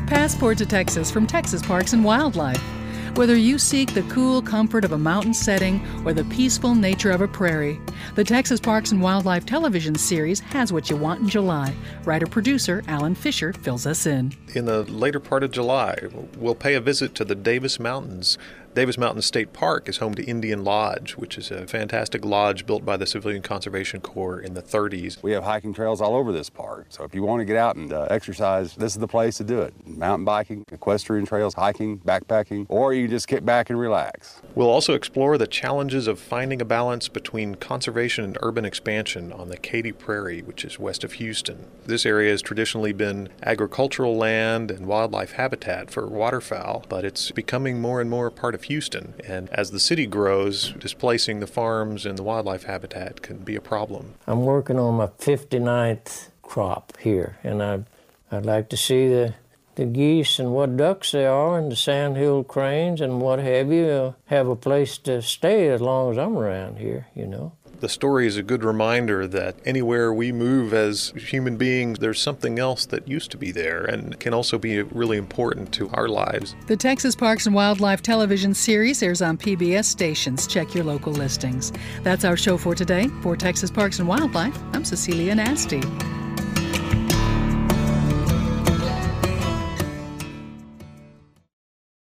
Passport to Texas from Texas Parks and Wildlife. Whether you seek the cool comfort of a mountain setting or the peaceful nature of a prairie, the Texas Parks and Wildlife television series has what you want in July. Writer-producer Alan Fisher fills us in. In the later part of July, we'll pay a visit to the Davis Mountains. Davis Mountain State Park is home to Indian Lodge, which is a fantastic lodge built by the Civilian Conservation Corps in the 30s. We have hiking trails all over this park, so if you want to get out and exercise, this is the place to do it. Mountain biking, equestrian trails, hiking, backpacking, or you just kick back and relax. We'll also explore the challenges of finding a balance between conservation and urban expansion on the Katy Prairie, which is west of Houston. This area has traditionally been agricultural land and wildlife habitat for waterfowl, but it's becoming more and more a part of Houston, and as the city grows, displacing the farms and the wildlife habitat can be a problem. I'm working on my 59th crop here, and I'd like to see the geese and what ducks they are and the sandhill cranes and what have you have a place to stay as long as I'm around here, you know. The story is a good reminder that anywhere we move as human beings, there's something else that used to be there and can also be really important to our lives. The Texas Parks and Wildlife television series airs on PBS stations. Check your local listings. That's our show for today. For Texas Parks and Wildlife, I'm Cecilia Nasty.